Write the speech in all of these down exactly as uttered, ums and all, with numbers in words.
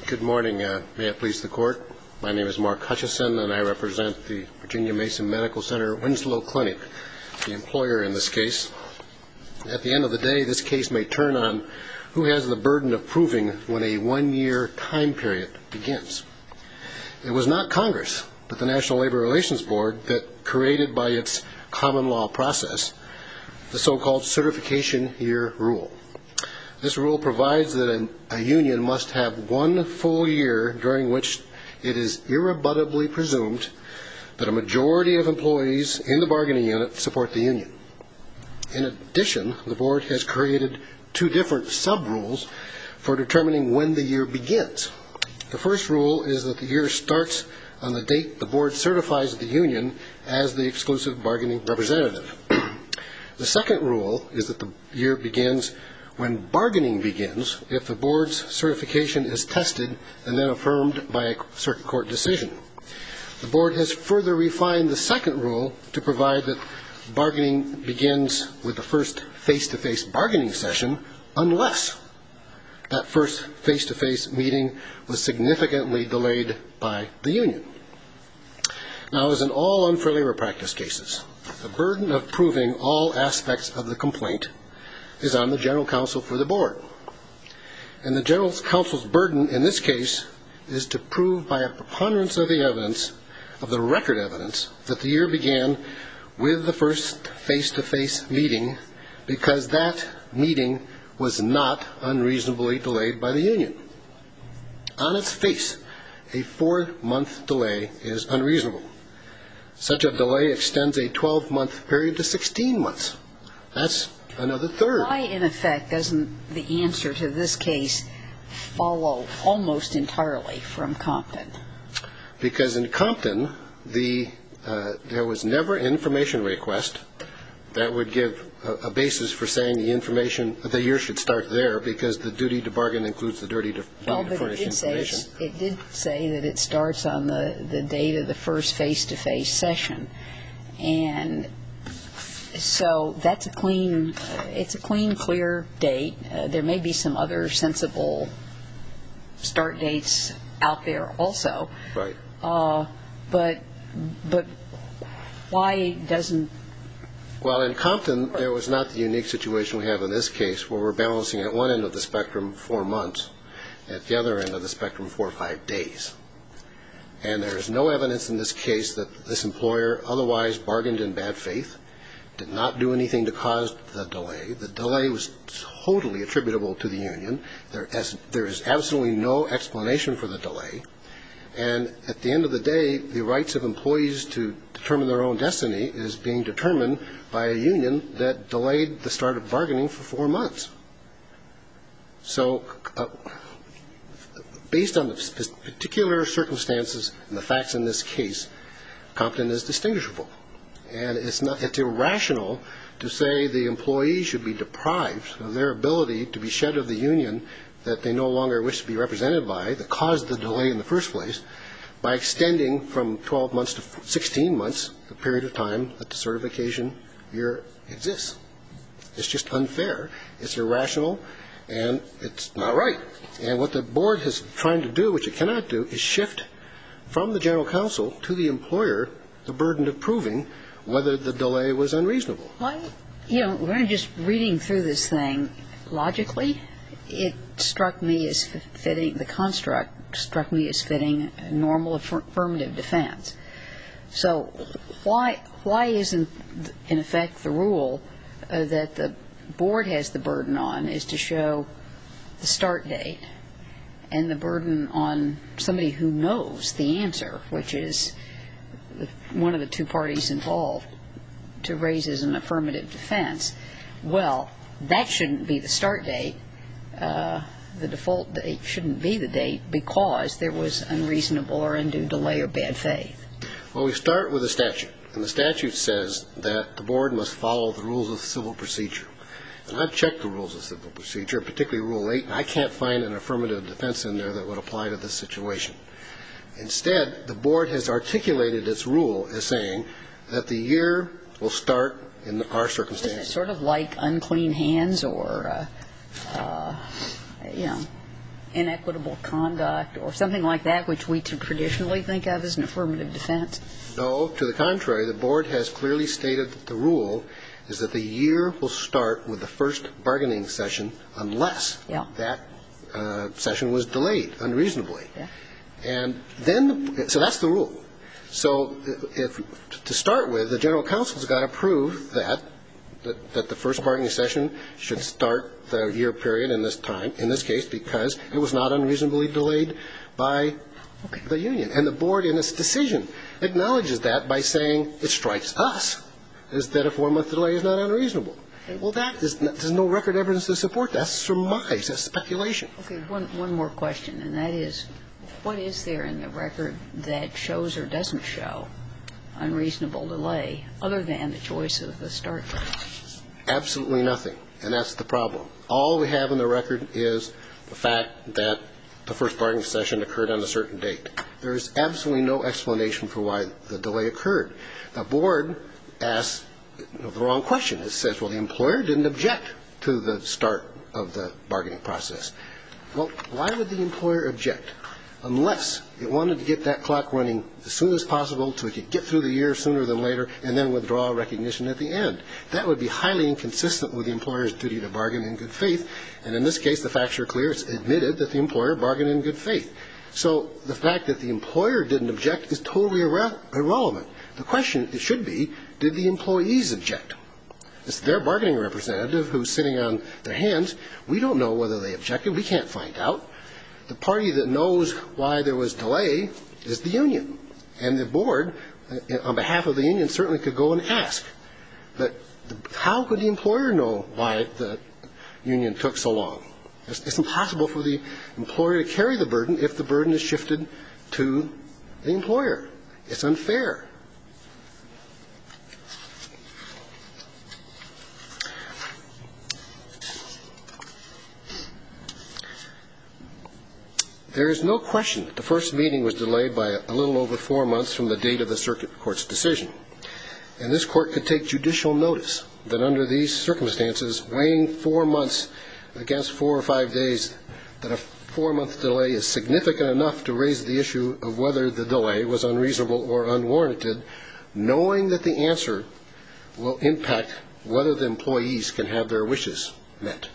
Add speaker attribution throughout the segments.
Speaker 1: Good morning. Uh, may it please the Court. My name is Mark Hutchison, and I represent the Virginia Mason Medical Center Winslow Clinic, the employer in this case. At the end of the day, this case may turn on who has the burden of proving when a one-year time period begins. It was not Congress, but the National Labor Relations Board that created by its common law process the so-called certification year rule. This rule provides that a, a union must have one full year during which it is irrebuttably presumed that a majority of employees in the bargaining unit support the union. In addition, the board has created two different sub-rules for determining when the year begins. The first rule is that the year starts on the date the board certifies the union as the exclusive bargaining representative. The second rule is that the year begins when bargaining begins if the board's certification is tested and then affirmed by a circuit court decision. The board has further refined the second rule to provide that bargaining begins with the first face-to-face bargaining session unless that first face-to-face meeting was significantly delayed by the union. Now, as in all unfair labor practice cases, the burden of proving all aspects of the complaint is on the general counsel for the board. And the general counsel's burden in this case is to prove by a preponderance of the evidence, of the record evidence, that the year began with the first face-to-face meeting because that meeting was not unreasonably delayed by the union. On its face, a four-month delay is unreasonable. Such a delay extends a twelve-month period to sixteen months. That's another third.
Speaker 2: Why, in effect, doesn't the answer to this case follow almost entirely from Compton?
Speaker 1: Because in Compton, the, uh, there was never an information request that would give a, a basis for saying the information, the year should start there because the duty to bargain includes the duty to,
Speaker 2: well,
Speaker 1: duty to furnish
Speaker 2: it
Speaker 1: information.
Speaker 2: Say, it did say that it starts on the, the date of the first face-to-face session. And so that's a clean, uh, it's a clean, clear date. Uh, there may be some other sensible start dates out there also.
Speaker 1: Right.
Speaker 2: Uh, but, but why doesn't...
Speaker 1: Well, in Compton, there was not the unique situation we have in this case where we're balancing at one end of the spectrum four months, at the other end of the spectrum four or five days. And there is no evidence in this case that this employer otherwise bargained in bad faith, did not do anything to cause the delay. The delay was totally attributable to the union. There is, there is absolutely no explanation for the delay. And at the end of the day, the rights of employees to determine their own destiny is being determined by a union that delayed the start of bargaining for four months. So uh, based on the particular circumstances and the facts in this case, Compton is distinguishable. And it's not, it's irrational to say the employee should be deprived of their ability to be shed of the union that they no longer wish to be represented by, that caused the delay in the first place, by extending from twelve months to sixteen months the period of time that the certification year exists. It's just unfair, it's irrational, and it's not right. And what the board is trying to do, which it cannot do, is shift from the general counsel to the employer the burden of proving whether the delay was unreasonable.
Speaker 2: Why, you know, we're just reading through this thing logically. It struck me as fitting, the construct struck me as fitting a normal affirmative defense. So why why isn't, in effect, the rule uh, that the board has the burden on is to show the start date, and the burden on somebody who knows the answer, which is one of the two parties involved, to raise as an affirmative defense? Well, that shouldn't be the start date. Uh, the default date shouldn't be the date because there was unreasonable or undue delay or bad faith.
Speaker 1: Well, we start with the statute, and the statute says that the board must follow the rules of civil procedure. And I've checked the rules of civil procedure, particularly Rule eight, and I can't find an affirmative defense in there that would apply to this situation. Instead, the board has articulated its rule as saying that the year will start in our circumstances.
Speaker 2: Isn't it sort of like unclean hands or, uh, uh, you know, inequitable conduct or something like that, which we traditionally think of as an affirmative defense?
Speaker 1: No. To the contrary, the board has clearly stated that the rule is that the year will start with the first bargaining session unless
Speaker 2: yeah.
Speaker 1: that uh, session was delayed unreasonably.
Speaker 2: Yeah.
Speaker 1: And then, so that's the rule. So if, to start with, the general counsel's got to prove that, that that the first bargaining session should start the year period in this time, in this case, because it was not unreasonably delayed by okay. the union. And the board, in its decision, acknowledges that by saying it strikes us as that a four-month delay is not unreasonable. Well, that is not, there's no record evidence to support that. That's surmise. That's speculation.
Speaker 2: Okay. One one more question, and that is, what is there in the record that shows or doesn't show unreasonable delay other than the choice of the start date?
Speaker 1: Absolutely nothing, and that's the problem. All we have in the record is the fact that the first bargaining session occurred on a certain date. There is absolutely no explanation for why the delay occurred. The board asks you know, the wrong question. It says, well, the employer didn't object to the start of the bargaining process. Well, why would the employer object? Unless it wanted to get that clock running as soon as possible so it could get through the year sooner than later and then withdraw recognition at the end. That would be highly inconsistent with the employer's duty to bargain in good faith. And in this case, the facts are clear. It's admitted that the employer bargained in good faith. So the fact that the employer didn't object is totally irre- irrelevant. The question, it should be, did the employees object? It's their bargaining representative who's sitting on their hands. We don't know whether they objected. We can't find out. The party that knows why there was delay is the union. And the board, on behalf of the union, certainly could go and ask. But how could the employer know why the union took so long? It's, it's impossible for the employer to carry the burden if the burden is shifted to the employer. It's unfair. There is no question that the first meeting was delayed by a little over four months from the date of the circuit court's decision. And this court could take judicial notice that under these circumstances, weighing four months against four or five days, that a four-month delay is significant enough to raise the issue of whether the delay was unreasonable or unwarranted, knowing that the answer will impact whether the employees can have their wishes met.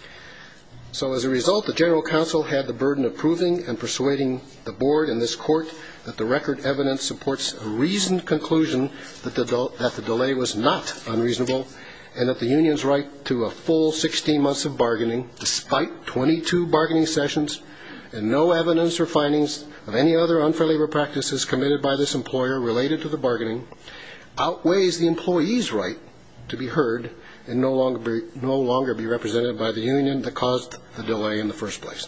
Speaker 1: So as a result, the General Counsel had the burden of proving and persuading the board and this court that the record evidence supports a reasoned conclusion that the, del- that the delay was not unreasonable and that the union's right to a full sixteen months of bargaining, despite twenty-two bargaining sessions and no evidence or findings of any other unfair labor practices committed by this employer related to the bargaining, outweighs the employee's right to be heard and no longer be, no longer be represented by the union that caused the delay in the first place.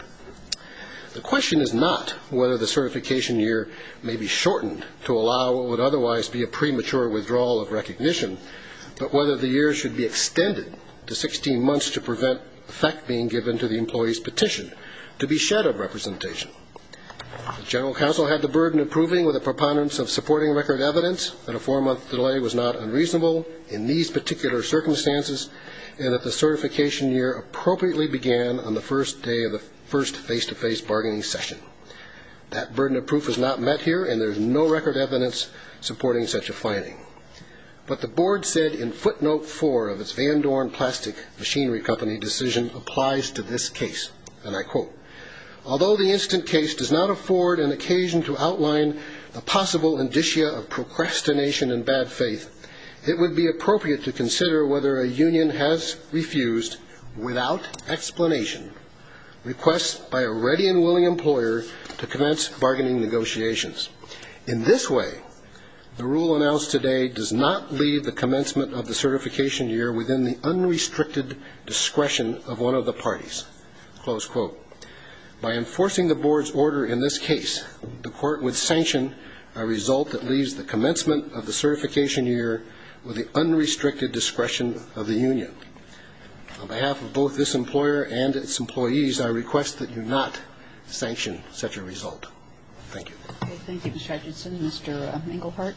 Speaker 1: The question is not whether the certification year may be shortened to allow what would otherwise be a premature withdrawal of recognition, but whether the year should be extended to sixteen months to prevent effect being given to the employee's petition to be shed of representation. The General Counsel had the burden of proving with a preponderance of supporting record evidence that a four-month delay was not unreasonable in these particular circumstances and that the certification year appropriately began on the first day of the first face-to-face bargaining session. That burden of proof is not met here, and there is no record evidence supporting such a finding. But the board said in footnote four of its Van Dorn Plastic Machinery Company decision applies to this case, and I quote, "Although the instant case does not afford an occasion to outline the possible indicia of procrastination and bad faith, it would be appropriate to consider whether a union has refused, without explanation, requests by a ready and willing employer to commence bargaining negotiations. In this way, the rule announced today does not leave the commencement of the certification year within the unrestricted discretion of one of the parties." Close quote. By enforcing the board's order in this case, the court would sanction a result that leaves the commencement of the certification year with the unrestricted discretion of the union. On behalf of both this employer and its employees, I request that you not sanction such a result. Thank you.
Speaker 2: Okay, thank you, Mister Hutchinson. Mister Uh, Engelhardt.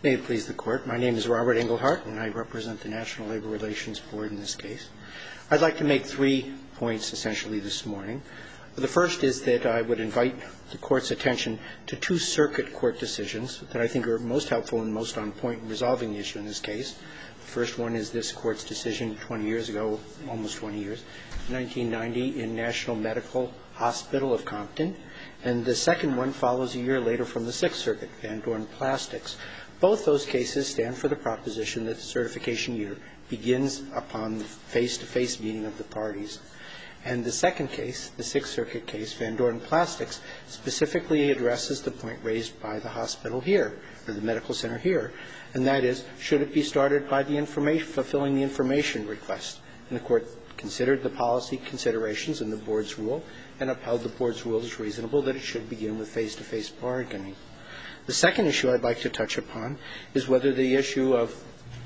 Speaker 3: May it please the Court. My name is Robert Engelhardt, and I represent the National Labor Relations Board in this case. I'd like to make three points essentially this morning. The first is that I would invite the Court's attention to two circuit court decisions that I think are most helpful and most on point in resolving the issue in this case. The first one is this Court's decision twenty years ago, almost twenty years, nineteen ninety, in National Medical Hospital of Compton. And the second one follows a year later from the Sixth Circuit, Van Dorn Plastics. Both those cases stand for the proposition that the certification year begins upon the face-to-face meeting of the parties. And the second case, the Sixth Circuit case, Van Dorn Plastics, specifically addresses the point raised by the hospital here, or the medical center here, and that is, should it be started by the information, fulfilling the information request? And the Court considered the policy considerations in the Board's rule and upheld the Board's rule as reasonable that it should begin with face-to-face bargaining. The second issue I'd like to touch upon is whether the issue of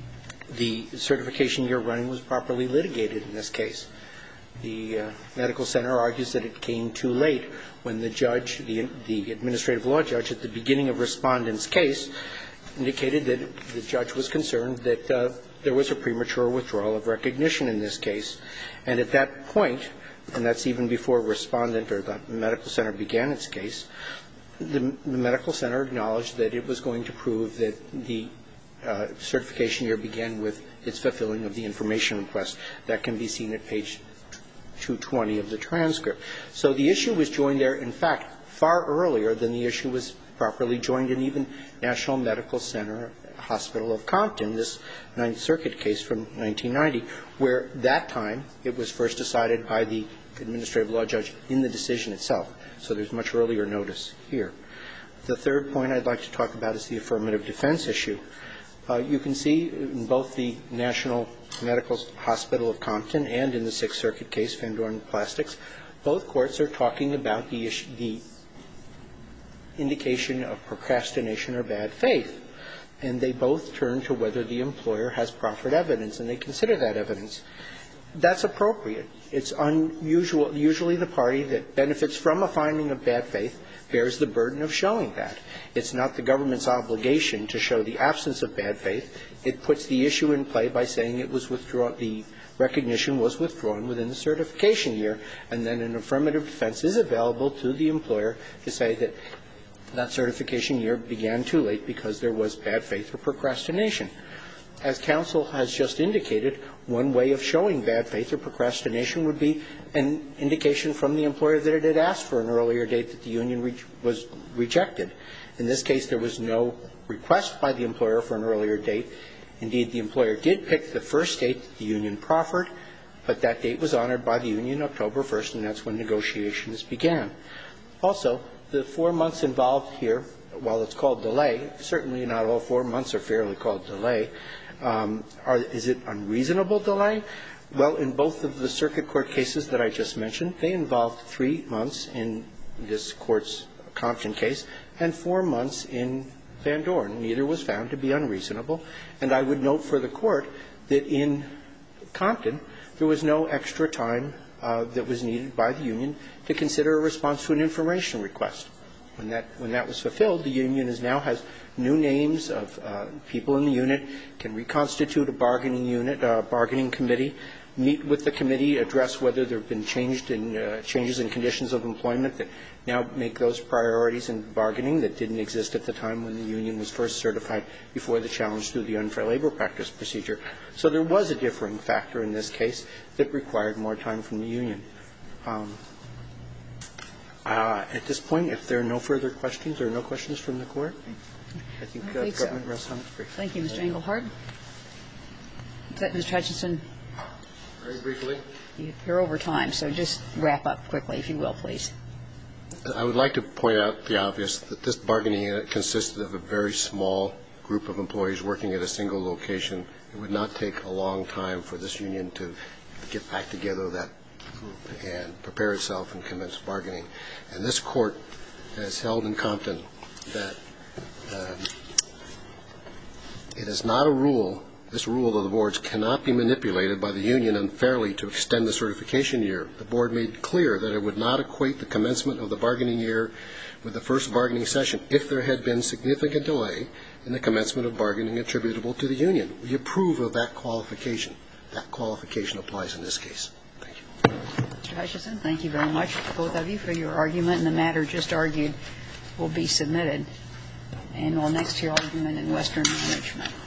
Speaker 3: the certification year running was properly litigated in this case. The uh, medical center argues that it came too late when the judge, the, the administrative law judge at the beginning of respondent's case indicated that the judge was concerned that uh, there was a premature withdrawal of recognition in this case. And at that point, and that's even before respondent or the medical center began its case, the, the medical center acknowledged that it was going to prove that the uh, certification year began with its fulfilling of the information request. That can be seen at page two twenty of the transcript. So the issue was joined there, in fact, far earlier than the issue was properly joined in even National Medical Center Hospital of Compton, this Ninth Circuit case from nineteen ninety, where that time it was first decided by the administrative law judge in the decision itself. So there's much earlier notice here. The third point I'd like to talk about is the affirmative defense issue. Uh, you can see in both the National Medical Hospital of Compton and in the Sixth Circuit case, Van Dorn Plastics, both courts are talking about the, issue, the indication of procrastination or bad faith. And they both turn to whether the employer has proffered evidence, and they consider that evidence. That's appropriate. It's unusual. Usually the party that benefits from a finding of bad faith bears the burden of showing that. It's not the government's obligation to show the absence of bad faith. It puts the issue in play by saying it was withdrawn, the recognition was withdrawn within the certification year, and then an affirmative defense is available to the employer to say that that certification year began too late because there was bad faith or procrastination. As counsel has just indicated, one way of showing bad faith or procrastination would be an indication from the employer that it had asked for an earlier date that the union re- was rejected. In this case, there was no request by the employer for an earlier date. Indeed, the employer did pick the first date that the union proffered, but that date was honored by the union October first, and that's when negotiations began. Also, the four months involved here, while it's called delay, certainly not all four months are fairly called delay. Um, are, is it unreasonable delay? Well, in both of the circuit court cases that I just mentioned, they involved three months in this court's Compton case and four months in Van Dorn. Neither was found to be unreasonable. And I would note for the court that in Compton, there was no extra time uh, that was needed by the union to consider a response to an information request. When that, when that was fulfilled, the union is now has new names of uh, people in the unit, can reconstitute a bargaining unit, uh, bargaining committee, meet with the committee, address whether there have been changed in, uh, changes in conditions of employment that now make those priorities in bargaining that didn't exist at the time when the union was first certified before the challenge through the unfair labor practice procedure. So there was a differing factor in this case that required more time from the union. Um, Uh, at this point, if there are no further questions or no questions from the court, I think the uh, government so. rests on its brief.
Speaker 2: Thank you, Mister Engelhardt. Mister Hutchinson.
Speaker 1: Very briefly.
Speaker 2: You're over time, so just wrap up quickly, if you will, please.
Speaker 1: I would like to point out the obvious, that this bargaining unit consisted of a very small group of employees working at a single location. It would not take a long time for this union to get back together that group and prepare itself and commence bargaining. And this court has held in Compton that um, it is not a rule, this rule of the boards cannot be manipulated by the union unfairly to extend the certification year. The board made clear that it would not equate the commencement of the bargaining year with the first bargaining session if there had been significant delay in the commencement of bargaining attributable to the union. We approve of that qualification. That qualification applies in this case. Thank you.
Speaker 2: Mister Hutchison, thank you very much, both of you, for your argument. And the matter just argued will be submitted. And we'll next hear argument in Western Management.